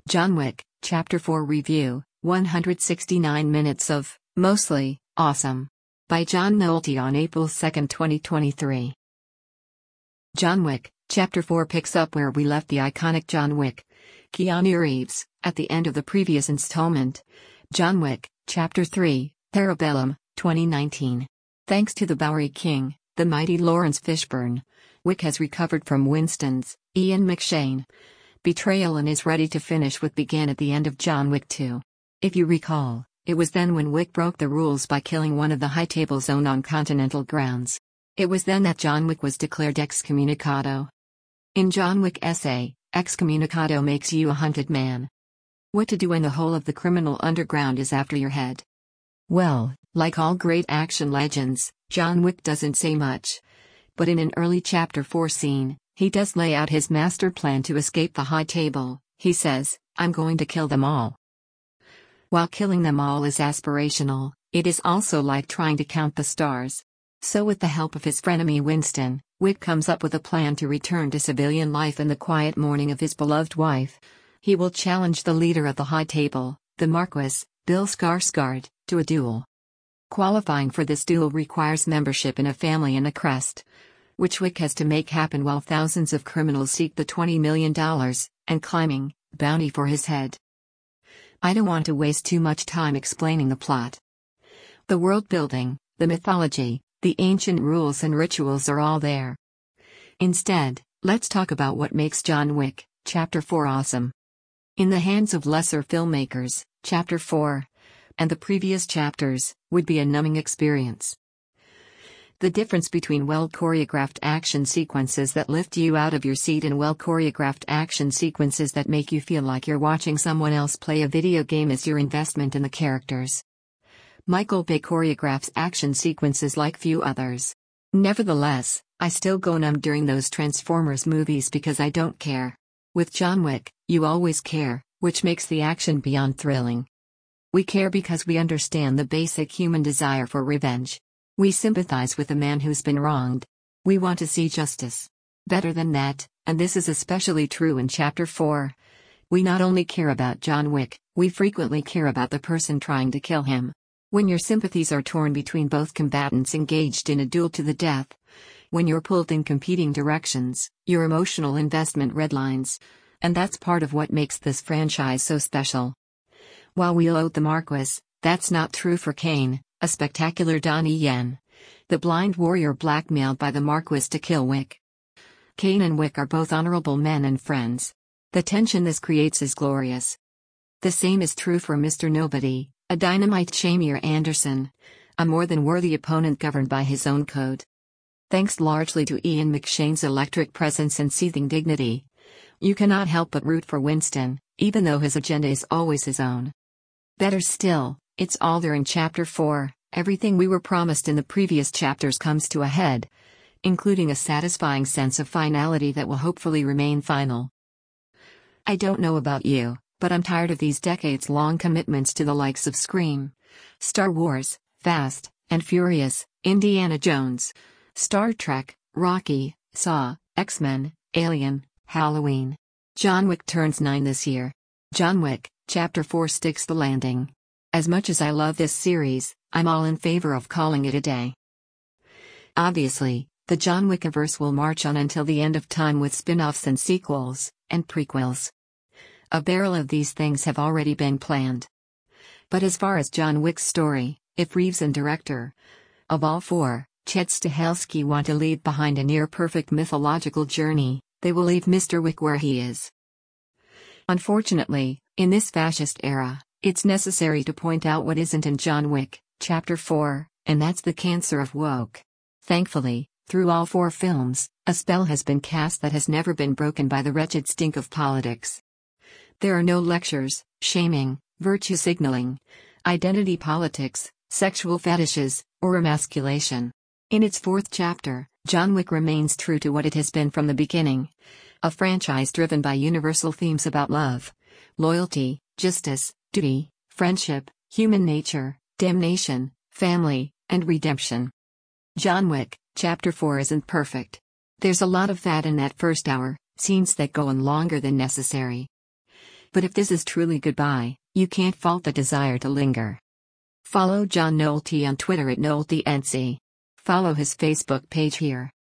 John Wick, Chapter 4 Review, 169 minutes of, mostly, awesome. By John Nolte on April 2, 2023. John Wick, Chapter 4 picks up where we left the iconic John Wick, Keanu Reeves, at the end of the previous installment. John Wick, Chapter 3, Parabellum, 2019. Thanks to the Bowery King, the mighty Lawrence Fishburne, Wick has recovered from Winston's, Ian McShane, betrayal and is ready to finish what began at the end of John Wick 2. If you recall, it was then when Wick broke the rules by killing one of the High Table's own on Continental grounds. It was then that John Wick was declared excommunicado. In John Wick essay, excommunicado makes you a hunted man. What to do when the whole of the criminal underground is after your head? Well, like all great action legends, John Wick doesn't say much. But in an early Chapter 4 scene, he does lay out his master plan to escape the High Table. He says, "I'm going to kill them all." While killing them all is aspirational, it is also like trying to count the stars. So with the help of his frenemy Winston, Wick comes up with a plan to return to civilian life in the quiet mourning of his beloved wife. He will challenge the leader of the High Table, the Marquis, Bill Skarsgård, to a duel. Qualifying for this duel requires membership in a family and a crest, which Wick has to make happen while thousands of criminals seek the $20 million, and climbing, bounty for his head. I don't want to waste too much time explaining the plot. The world building, the mythology, the ancient rules and rituals are all there. Instead, let's talk about what makes John Wick, Chapter 4 awesome. In the hands of lesser filmmakers, Chapter 4, and the previous chapters, would be a numbing experience. The difference between well-choreographed action sequences that lift you out of your seat and well-choreographed action sequences that make you feel like you're watching someone else play a video game is your investment in the characters. Michael Bay choreographs action sequences like few others. Nevertheless, I still go numb during those Transformers movies because I don't care. With John Wick, you always care, which makes the action beyond thrilling. We care because we understand the basic human desire for revenge. We sympathize with the man who's been wronged. We want to see justice. Better than that, and this is especially true in Chapter 4, we not only care about John Wick, we frequently care about the person trying to kill him. When your sympathies are torn between both combatants engaged in a duel to the death, when you're pulled in competing directions, your emotional investment redlines. And that's part of what makes this franchise so special. While we loathe the Marquis, that's not true for Kane, a spectacular Donnie Yen, the blind warrior blackmailed by the Marquis to kill Wick. Kane and Wick are both honorable men and friends. The tension this creates is glorious. The same is true for Mr. Nobody, a dynamite Shamir Anderson, a more than worthy opponent governed by his own code. Thanks largely to Ian McShane's electric presence and seething dignity, you cannot help but root for Winston, even though his agenda is always his own. Better still, it's all there in Chapter 4, everything we were promised in the previous chapters comes to a head, including a satisfying sense of finality that will hopefully remain final. I don't know about you, but I'm tired of these decades-long commitments to the likes of Scream, Star Wars, Fast and Furious, Indiana Jones, Star Trek, Rocky, Saw, X-Men, Alien, Halloween. John Wick turns 9 this year. John Wick, Chapter 4 sticks the landing. As much as I love this series, I'm all in favor of calling it a day. Obviously, the John Wickiverse will march on until the end of time with spin-offs and sequels, and prequels. A barrel of these things have already been planned. But as far as John Wick's story, if Reeves and director of all 4, Chad Stahelski want to leave behind a near-perfect mythological journey, they will leave Mr. Wick where he is. Unfortunately, in this fascist era, it's necessary to point out what isn't in John Wick, Chapter 4, and that's the cancer of woke. Thankfully, through all 4 films, a spell has been cast that has never been broken by the wretched stink of politics. There are no lectures, shaming, virtue signaling, identity politics, sexual fetishes, or emasculation. In its 4th chapter, John Wick remains true to what it has been from the beginning. A franchise driven by universal themes about love, loyalty, justice, duty, friendship, human nature, damnation, family, and redemption. John Wick, Chapter 4 isn't perfect. There's a lot of fat in that first hour, scenes that go on longer than necessary. But if this is truly goodbye, you can't fault the desire to linger. Follow John Nolte on Twitter at NolteNC. Follow his Facebook page here.